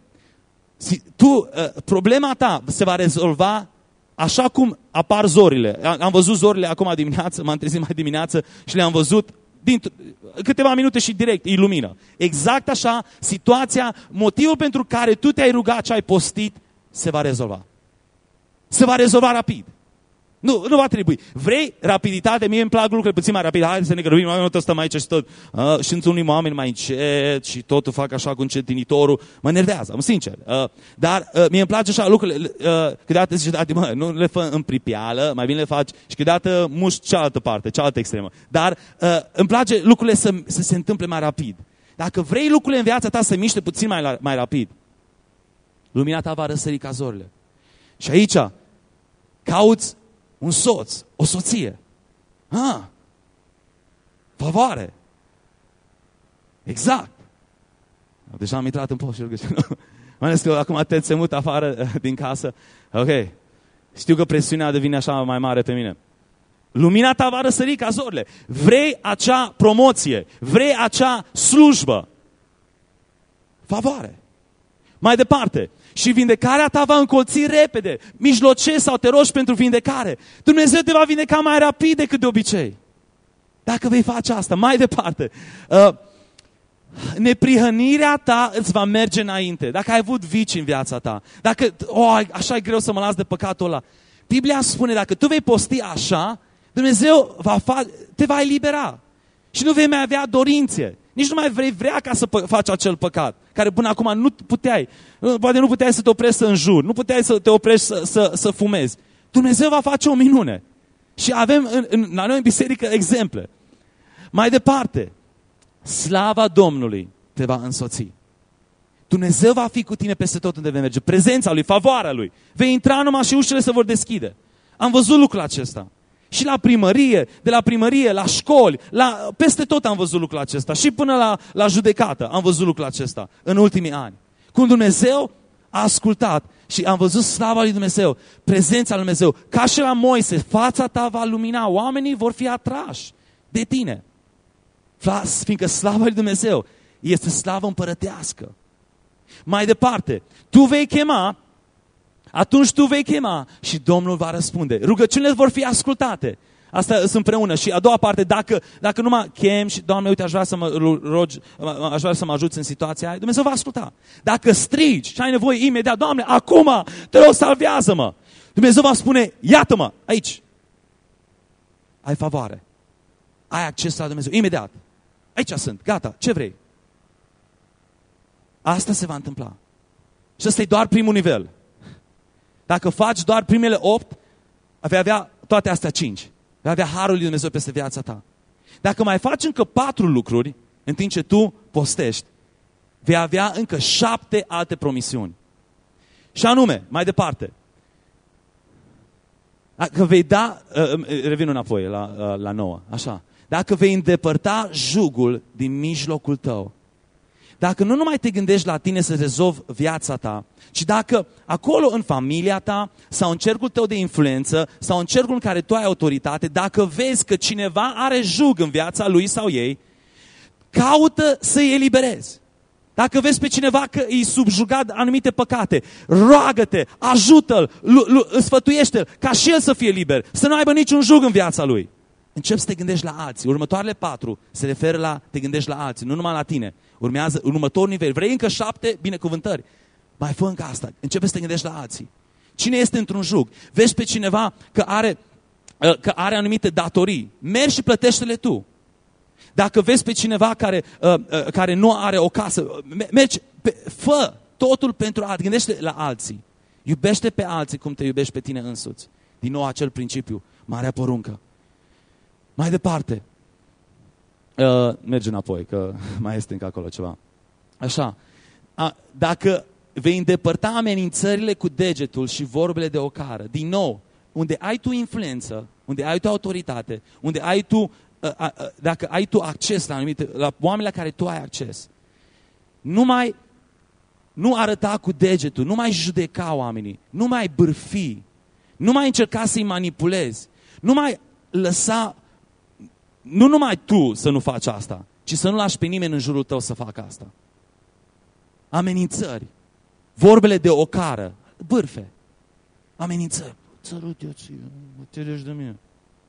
problema ta se va rezolva așa cum apar zorile. Am văzut zorile acum dimineață, m-am trezit mai dimineață și le-am văzut câteva minute și direct, e lumină. Exact așa, situația, motivul pentru care tu te-ai rugat și ai postit, se va rezolva. Se va rezolva rapid. Nu va trebui. Vrei rapiditate? Mie îmi plac lucrurile puțin mai rapide. Hai să ne grăbim, nu stăm aici și tot. Și sunt unii oameni mai încet și totul fac așa cu încetinitorul. Mă enervează, am sincer. Dar mie îmi place așa lucrurile. Câteodată zice, mă, nu le fă în pripeală, mai bine le faci și câteodată muști cealaltă parte, cealaltă extremă. Dar îmi place lucrurile să se întâmple mai rapid. Dacă vrei lucrurile în viața ta să miște puțin mai rapid, lumina ta va răsări ca zorile. Și aici cauți un soț, o soție. Favoare. Exact. Deja am intrat în post și rugăciune. Mai ales că acum Ted se mută afară din casă. Ok. Știu că presiunea devine așa mai mare pe mine. Lumina ta va răsări ca zorile. Vrei acea promoție. Vrei acea slujbă. Favoare. Mai departe. Și vindecarea ta va încolți repede. Mijlocesc sau te rogi pentru vindecare. Dumnezeu te va vindeca mai rapid decât de obicei. Dacă vei face asta. Mai departe. Neprihănirea ta îți va merge înainte. Dacă ai avut vici în viața ta. Dacă, așa e greu să mă las de păcatul ăla. Biblia spune, dacă tu vei posti așa, Dumnezeu te va elibera. Și nu vei mai avea dorințe. Nici nu mai vrea ca să faci acel păcat, care până acum nu puteai. Poate nu puteai să te oprești să înjuri, nu puteai să te oprești să fumezi. Dumnezeu va face o minune. Și avem la noi în biserică exemple. Mai departe, slava Domnului te va însoți. Dumnezeu va fi cu tine peste tot unde vei merge. Prezența Lui, favoarea Lui. Vei intra numai și ușile se vor deschide. Am văzut lucrul acesta. Și la primărie, de la primărie, la școli, peste tot am văzut lucrul acesta. Și până la judecată am văzut lucrul acesta în ultimii ani. Cum Dumnezeu a ascultat și am văzut slava lui Dumnezeu, prezența lui Dumnezeu. Ca și la Moise, fața ta va lumina, oamenii vor fi atrași de tine. Fiindcă slava lui Dumnezeu este slavă împărătească. Mai departe, atunci tu vei chema și Domnul va răspunde. Rugăciunile vor fi ascultate. Asta sunt împreună. Și a doua parte, dacă nu mă chem și, Doamne, uite, aș vrea să mă rogi, aș vrea să mă ajuți în situația aia, Dumnezeu va asculta. Dacă strigi și ai nevoie imediat, Doamne, acum, te rog, salvează-mă. Dumnezeu va spune, iată-mă, aici. Ai favoare. Ai acces la Dumnezeu, imediat. Aici sunt, gata, ce vrei? Asta se va întâmpla. Și ăsta e doar primul nivel. Dacă faci doar primele 8, vei avea toate astea 5. Vei avea harul lui Dumnezeu peste viața ta. Dacă mai faci încă 4 lucruri, în timp ce tu postești, vei avea încă 7 alte promisiuni. Și anume, mai departe, dacă vei da, revin înapoi la 9, așa. Dacă vei îndepărta jugul din mijlocul tău, dacă nu numai te gândești la tine să rezolvi viața ta, ci dacă acolo în familia ta sau în cercul tău de influență sau în cercul în care tu ai autoritate, dacă vezi că cineva are jug în viața lui sau ei, caută să-i eliberezi. Dacă vezi pe cineva că îi subjugat anumite păcate, roagă-te, ajută-l, sfătuiește-l, ca și el să fie liber, să nu aibă niciun jug în viața lui. Începi să te gândești la alții. Următoarele 4 se referă la te gândești la alții, nu numai la tine. Urmează următorul nivel. Vrei încă 7 binecuvântări? Mai fă încă asta. Începe să te gândești la alții. Cine este într-un jug? Vezi pe cineva că are anumite datorii. Mergi și plătește-le tu. Dacă vezi pe cineva care nu are o casă, mergi, fă totul pentru a te gândește la alții. Iubește pe alții cum te iubești pe tine însuți. Din nou acel principiu, marea poruncă. Mai departe, merge înapoi, că mai este încă acolo ceva. Așa, dacă vei îndepărta amenințările cu degetul și vorbele de ocară, din nou, unde ai tu influență, unde ai tu autoritate, unde ai tu, dacă ai tu acces la oameni la care tu ai acces, nu arăta cu degetul, nu mai judeca oamenii, nu mai bârfi, nu mai încerca să-i manipulezi, nu mai lăsa. Nu numai tu să nu faci asta, ci să nu lași pe nimeni în jurul tău să facă asta. Amenințări, vorbele de ocară, bârfe, amenințări. Sărut eu ție, mă terești de mine.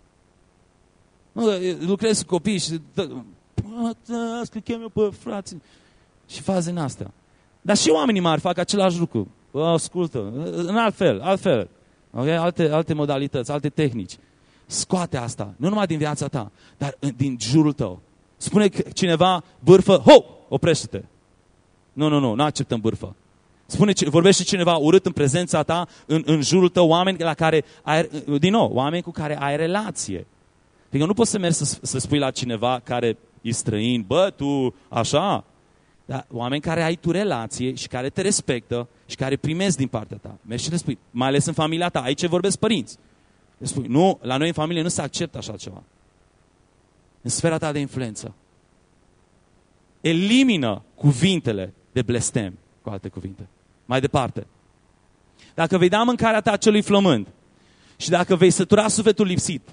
Lucrez cu copii și că chem eu pe frații. Și faze în astea. Dar și oamenii mari fac același lucru. Ascultă, în altfel. Okay? Alte modalități, alte tehnici. Scoate asta, nu numai din viața ta, dar din jurul tău. Spune cineva bârfă, oprește-te. Nu acceptăm bârfă. Vorbește cineva urât în prezența ta, în jurul tău, oameni la care oameni cu care ai relație. Adică nu poți să mergi să spui la cineva care e străin, tu așa. Dar oameni care ai tu relație și care te respectă și care primesc din partea ta. Mergi și le spui, mai ales în familia ta, aici vorbesc părinți. Le spui, nu, la noi în familie nu se acceptă așa ceva. În sfera ta de influență. Elimină cuvintele de blestem, cu alte cuvinte. Mai departe. Dacă vei da mâncarea ta celui flămând și dacă vei sătura sufletul lipsit,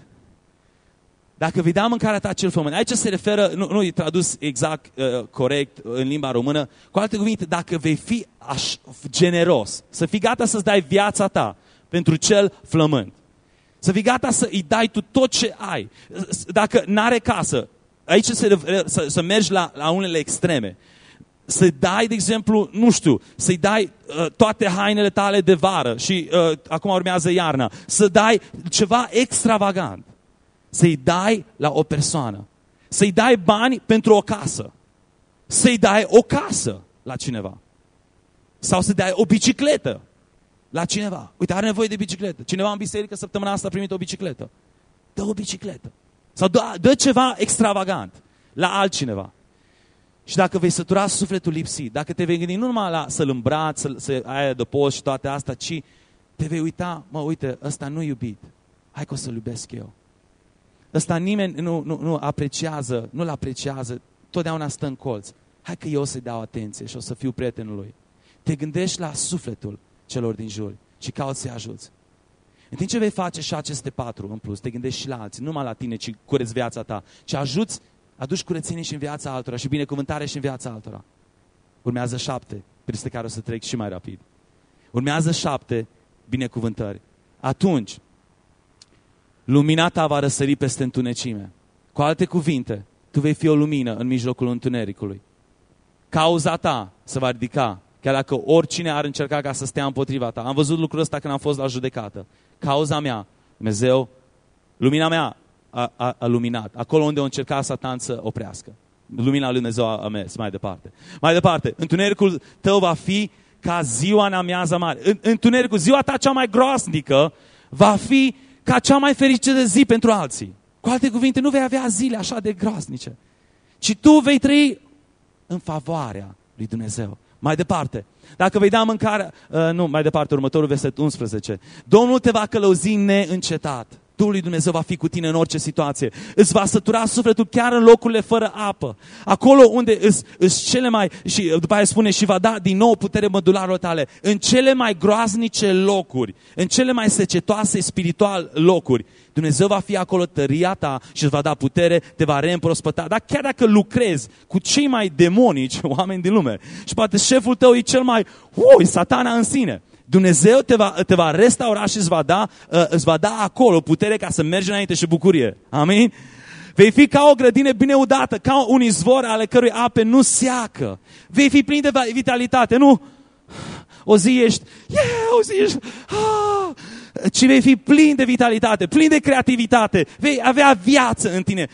dacă vei da mâncarea ta celui flămând, aici se referă, nu e tradus exact corect în limba română, cu alte cuvinte, dacă vei fi generos, să fii gata să-ți dai viața ta pentru cel flămând. Să fii gata să-i dai tu tot ce ai. Dacă n-are casă, aici să mergi la unele extreme. Să-i dai, de exemplu, să-i dai toate hainele tale de vară și acum urmează iarna. Să dai ceva extravagant. Să-i dai la o persoană. Să-i dai bani pentru o casă. Să-i dai o casă la cineva. Sau să dai o bicicletă la cineva. Uite, are nevoie de bicicletă. Cineva în biserică săptămâna asta a primit o bicicletă. Dă o bicicletă. Sau dă ceva extravagant la altcineva. Și dacă vei sătura sufletul lipsit, dacă te vei gândi nu numai la să-l îmbraci, să ai de post și toate astea, ci te vei uita, uite, ăsta nu iubit. Hai că o să-l iubesc eu. Ăsta nimeni nu apreciază, nu-l apreciază, totdeauna stă în colț. Hai că eu o să-i dau atenție și o să fiu prietenul lui. Te gândești la sufletul celor din jur și cauți să-i ajuți. În timp ce vei face și aceste 4 în plus, te gândești și la alții, nu numai la tine, ci cureți viața ta, ci aduci curățenie și în viața altora și binecuvântare și în viața altora. Urmează 7, peste care o să trec și mai rapid. Urmează 7 binecuvântări. Atunci, lumina ta va răsări peste întunecime. Cu alte cuvinte, tu vei fi o lumină în mijlocul întunericului. Cauza ta se va ridica, chiar dacă oricine ar încerca ca să stea împotriva ta. Am văzut lucrul ăsta când am fost la judecată. Cauza mea, Dumnezeu, lumina mea a luminat. Acolo unde o încerca Satan să oprească. Lumina lui Dumnezeu a mers mai departe. Mai departe, întunericul tău va fi ca ziua în amiaza mare. Întunericul, ziua ta cea mai groaznică, va fi ca cea mai fericită zi pentru alții. Cu alte cuvinte, nu vei avea zile așa de groaznice, ci tu vei trăi în favoarea lui Dumnezeu. Mai departe, dacă vei da mâncarea, mai departe, următorul verset 11. Domnul te va călăuzi neîncetat. Duhul lui Dumnezeu va fi cu tine în orice situație. Îți va sătura sufletul chiar în locurile fără apă. Acolo unde îți cele mai, și după aia spune, și va da din nou putere mădularilor tale. În cele mai groaznice locuri, în cele mai secetoase spiritual locuri, Dumnezeu va fi acolo tăria ta și îți va da putere, te va reîmprospăta. Dar chiar dacă lucrezi cu cei mai demonici oameni din lume și poate șeful tău e cel mai, satana în sine, Dumnezeu te va restaura și îți va da acolo putere ca să mergi înainte și bucurie. Amin? Vei fi ca o grădină bine udată, ca un izvor ale cărui ape nu seacă. Vei fi plin de vitalitate, nu? O zi ești, ci vei fi plin de vitalitate, plin de creativitate, vei avea viață în tine,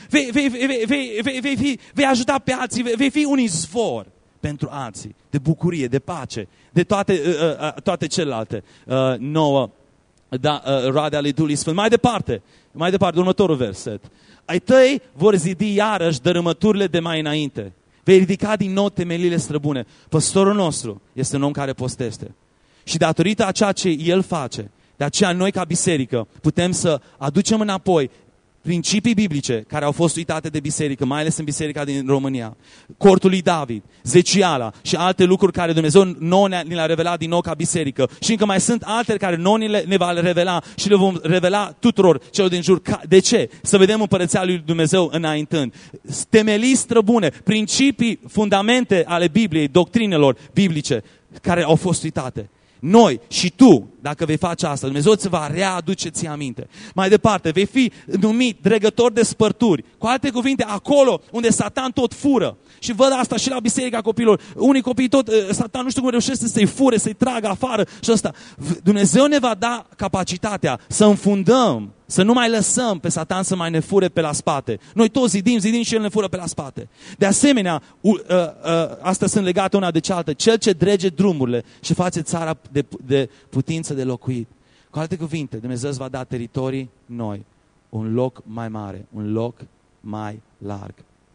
vei ajuta pe alții, vei fi un izvor pentru alții, de bucurie, de pace, de toate celelalte 9 roade ale Duhului Sfânt. Mai departe, următorul verset. Ai tăi vor zidi iarăși dărâmăturile de mai înainte. Vei ridica din nou temeliile străbune. Păstorul nostru este un om care postește. Și datorită a ceea ce el face, de aceea noi ca biserică putem să aducem înapoi principii biblice care au fost uitate de biserică, mai ales în biserica din România. Cortul lui David, zeciala și alte lucruri care Dumnezeu nouă ni le-a revelat din nou ca biserică. Și încă mai sunt altele care nouă ne va revela și le vom revela tuturor celor din jur. De ce? Să vedem împărăția lui Dumnezeu înaintând. Temelii străbune, principii, fundamente ale Bibliei, doctrinelor biblice care au fost uitate. Noi și tu, dacă vei face asta, Dumnezeu îți va readuce ție aminte. Mai departe, vei fi numit dregător de spărturi. Cu alte cuvinte, acolo unde Satan tot fură. Și văd asta și la biserica copilor. Unii copii tot, Satan nu știu cum reușește să-i fure, să-i tragă afară și ăsta. Dumnezeu ne va da capacitatea să înfundăm, să nu mai lăsăm pe Satan să mai ne fure pe la spate. Noi toți zidim și el ne fură pe la spate. De asemenea, astea sunt legate una de cealaltă. Cel ce drege drumurile și face țara de putință de locuit. Cu alte cuvinte, Dumnezeu îți va da teritorii noi. Un loc mai mare, un loc mai larg.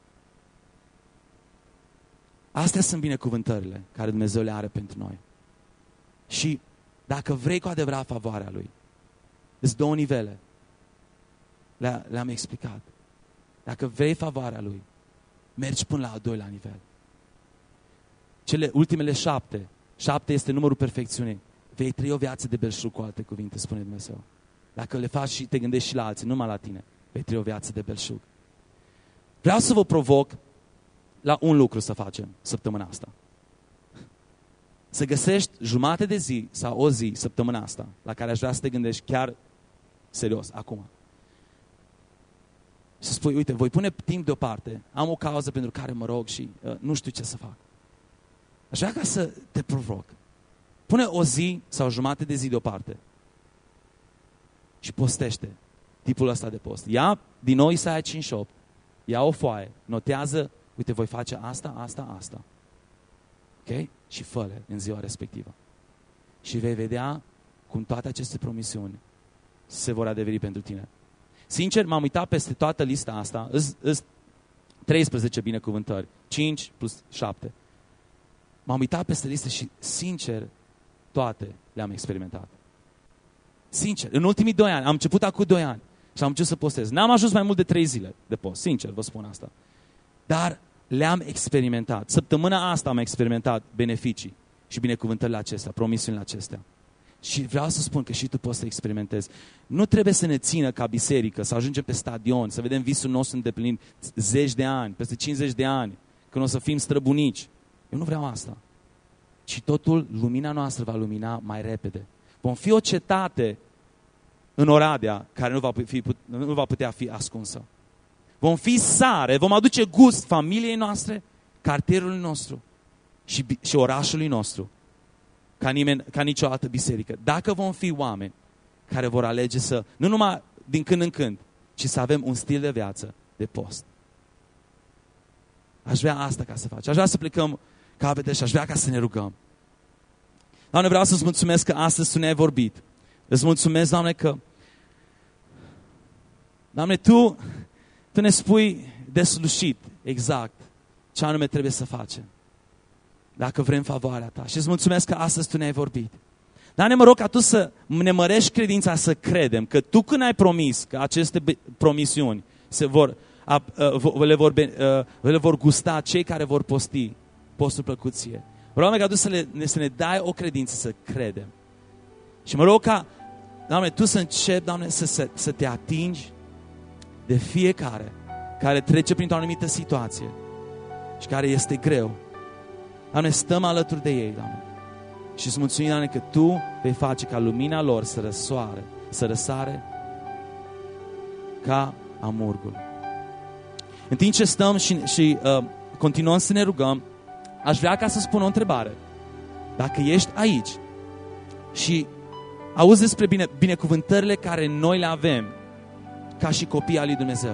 Astea sunt binecuvântările care Dumnezeu le are pentru noi. Și dacă vrei cu adevărat favoarea Lui, sunt două nivele. Le-am explicat. Dacă vrei favoarea Lui, mergi până la al doilea nivel. Cele ultimele 7 este numărul perfecțiunii. Vei trăi o viață de belșug, cu alte cuvinte, spune Dumnezeu. Dacă le faci și te gândești și la alții, numai la tine, vei trăi o viață de belșug. Vreau să vă provoc la un lucru să facem săptămâna asta. Să găsești jumătate de zi sau o zi săptămâna asta la care aș vrea să te gândești chiar serios, acum. Să spui, uite, voi pune timp deoparte, am o cauză pentru care mă rog și nu știu ce să fac. Aș vrea ca să te provoc. Pune o zi sau jumătate de zi deoparte și postește tipul ăsta de post. Ia din nou Isaia 5:8, ia o foaie, notează, uite, voi face asta. Ok? Și fă-le în ziua respectivă. Și vei vedea cum toate aceste promisiuni se vor adeveri pentru tine. Sincer, m-am uitat peste toată lista asta. Îs 13 binecuvântări. 5 plus 7. M-am uitat peste listă și, sincer, toate le-am experimentat. Sincer, în ultimii 2 ani, am început acum 2 ani și am început să postez. N-am ajuns mai mult de 3 zile de post, sincer, vă spun asta. Dar le-am experimentat. Săptămâna asta am experimentat beneficii și binecuvântările acestea, promisiunile acestea. Și vreau să spun că și tu poți să experimentezi. Nu trebuie să ne țină ca biserică, să ajungem pe stadion, să vedem visul nostru îndeplinit 10 de ani, peste 50 de ani, când o să fim străbunici. Eu nu vreau asta. Ci totul, lumina noastră va lumina mai repede. Vom fi o cetate în Oradea care nu va putea fi ascunsă. Vom fi sare, vom aduce gust familiei noastre, cartierului nostru și orașului nostru. Ca nicio altă biserică. Dacă vom fi oameni care vor alege să, nu numai din când în când, ci să avem un stil de viață de post. Aș vrea asta ca să faci. Aș vrea să plecăm capete și aș vrea ca să ne rugăm. Doamne, vreau să-ți mulțumesc că astăzi Tu ne-ai vorbit. Îți mulțumesc, Doamne, că Doamne, Tu ne spui deslușit exact ce anume trebuie să facem. Dacă vrem favoarea Ta. Și îți mulțumesc că astăzi Tu ne-ai vorbit. Dar ne mă rog ca Tu să ne mărești credința să credem că Tu când ai promis că aceste promisiuni le vor gusta cei care vor posti postul plăcut Ție. Vreau ca Tu să ne dai o credință să credem. Și mă rog ca, Doamne, Tu să începi, Doamne, să Te atingi de fiecare care trece printr-o anumită situație și care este greu. Doamne, stăm alături de ei, Doamne. Și îți mulțumim, Doamne, că Tu vei face ca lumina lor să răsare ca amurgul. În timp ce stăm și continuăm să ne rugăm, aș vrea ca să spun o întrebare. Dacă ești aici și auzi despre binecuvântările care noi le avem ca și copii al lui Dumnezeu.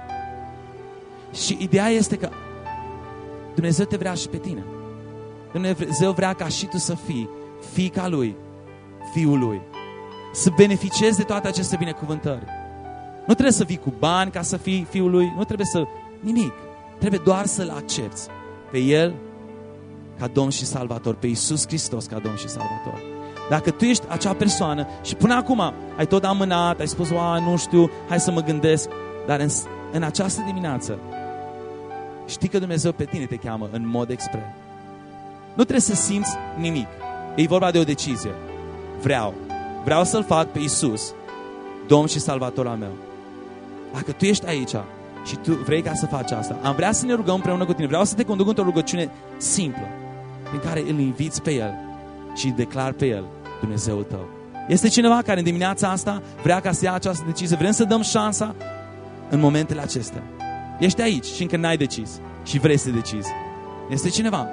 Și ideea este că Dumnezeu te vrea și pe tine. Dumnezeu vrea ca și tu să fii fiica Lui, Fiul Lui. Să beneficiezi de toate aceste binecuvântări. Nu trebuie să vii cu bani ca să fii Fiul Lui, nu trebuie să... nimic. Trebuie doar să-L accepti pe El ca Domn și Salvator, pe Iisus Hristos ca Domn și Salvator. Dacă tu ești acea persoană și până acum ai tot amânat, ai spus, nu știu, hai să mă gândesc, dar în această dimineață știi că Dumnezeu pe tine te cheamă în mod expres. Nu trebuie să simți nimic. E vorba de o decizie. Vreau să-L fac pe Iisus Domn și Salvator al meu. Dacă tu ești aici și tu vrei ca să faci asta, am vrea să ne rugăm împreună cu tine. Vreau să te conduc într-o rugăciune simplă prin care îl inviți pe El și îl declar pe El Dumnezeul tău. Este cineva care în dimineața asta vrea ca să ia această decizie? Vrem să dăm șansa în momentele acestea. Ești aici și încă n-ai decis și vrei să decizi. Este cineva.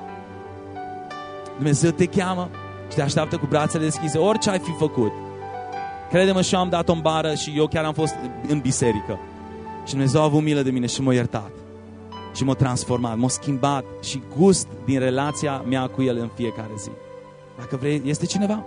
Dumnezeu te cheamă și te așteaptă cu brațele deschise, orice ai fi făcut. Crede-mă, și eu am dat-o în bară și eu chiar am fost în biserică. Și Dumnezeu a avut milă de mine și m-a iertat. Și m-a transformat, m-a schimbat și gust din relația mea cu El în fiecare zi. Dacă vrei, este cineva?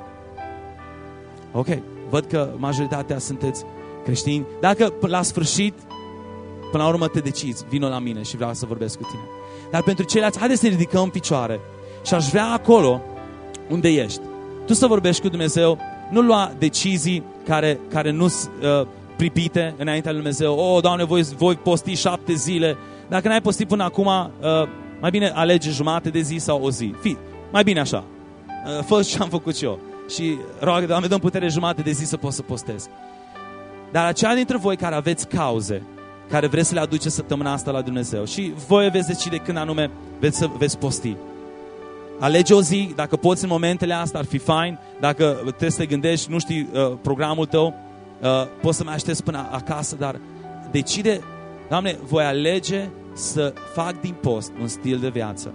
Ok, văd că majoritatea sunteți creștini. Dacă la sfârșit, până la urmă te decizi, vino la mine și vreau să vorbesc cu tine. Dar pentru ceilalți, haideți să ne ridicăm în picioare și aș vrea acolo unde ești, tu să vorbești cu Dumnezeu, nu lua decizii care nu sunt pripite înaintea lui Dumnezeu. Doamne, voi posti 7 zile. Dacă n-ai postit până acum, mai bine alege jumătate de zi sau o zi. Mai bine așa. Fă ce am făcut și eu. Și roagă, Doamne, dă-mi putere jumătate de zi să pot să postez. Dar aceia dintre voi care aveți cauze, care vreți să le aduceți săptămâna asta la Dumnezeu și voi veți decide când anume veți posti. Alege o zi, dacă poți în momentele astea, ar fi fain. Dacă trebuie să te gândești, nu știi programul tău, poți să mai aștepți până acasă, dar decide, Doamne, voi alege să fac din post un stil de viață.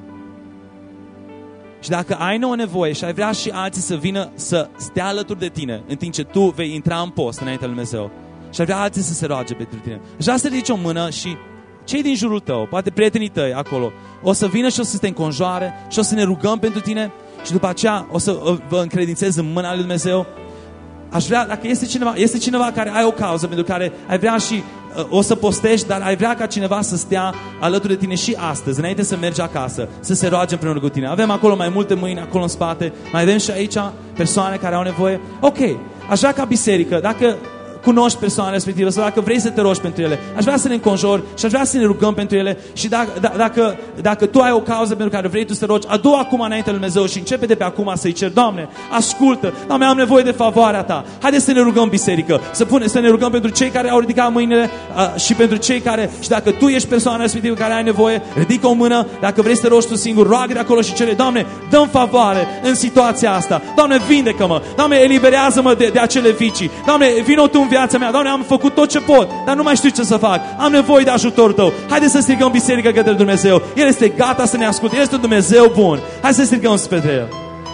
Și dacă ai nouă nevoie și ai vrea și alții să vină să stea alături de tine în timp ce tu vei intra în post înaintea lui Dumnezeu și ai vrea alții să se roage pentru tine, aș vrea să ridici o mână și cei din jurul tău, poate prietenii tăi acolo, o să vină și o să te înconjoare și o să ne rugăm pentru tine și după aceea o să vă încredințez în mâna lui Dumnezeu. Aș vrea, dacă este cineva care ai o cauză pentru care ai vrea și o să postești, dar ai vrea ca cineva să stea alături de tine și astăzi, înainte să mergi acasă, să se roage împreună cu tine. Avem acolo mai multe mâini, acolo în spate, mai avem și aici persoane care au nevoie. Ok, aș vrea ca biserică, dacă cunoști persoanele respective sau dacă vrei să te rogi pentru ele, aș vrea să ne înconjori și aș vrea să ne rugăm pentru ele și dacă tu ai o cauză pentru care vrei tu să te rogi, adu acum înainte lui Dumnezeu și începe de pe acum să-i ceri, Doamne, ascultă, Doamne, am nevoie de favoarea Ta. Haideți să ne rugăm, biserică, să ne rugăm pentru cei care au ridicat mâinile și pentru cei care, și dacă tu ești persoana respectivă care ai nevoie, ridică o mână, dacă vrei să te rogi tu singur, roagă de acolo și cere, Doamne, dă-mi favoare în situația asta, Doamne, vindecă-mă, Doamne, eliberează-mă de acele vicii, Doamne, vină tu în viața mea, Doamne, am făcut tot ce pot, dar nu mai știu ce să fac, am nevoie de ajutorul Tău. Haideți să strigăm biserică către Dumnezeu. El este gata să ne asculte, El este un Dumnezeu bun. Hai să strigăm spre El.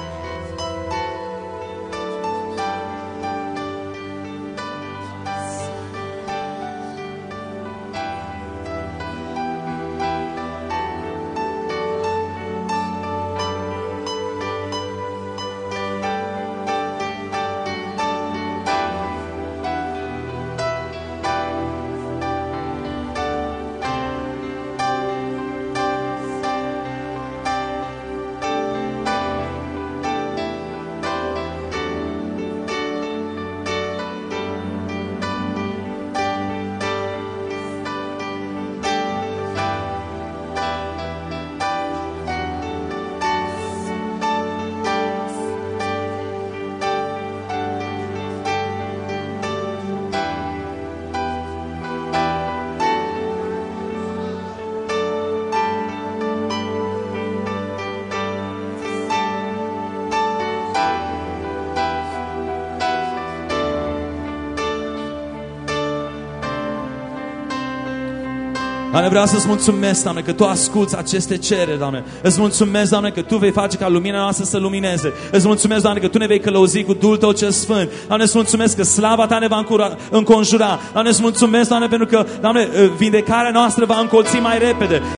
Doamne, vreau să-ți mulțumesc, Doamne, că Tu asculți aceste cereri, Doamne. Îți mulțumesc, Doamne, că Tu vei face ca lumina noastră să lumineze. Îți mulțumesc, Doamne, că Tu ne vei călăuzi cu Duhul Tău cel Sfânt. Doamne, îți mulțumesc că slava Ta ne va înconjura. Doamne, îți mulțumesc, Doamne, pentru că, Doamne, vindecarea noastră va încolți mai repede.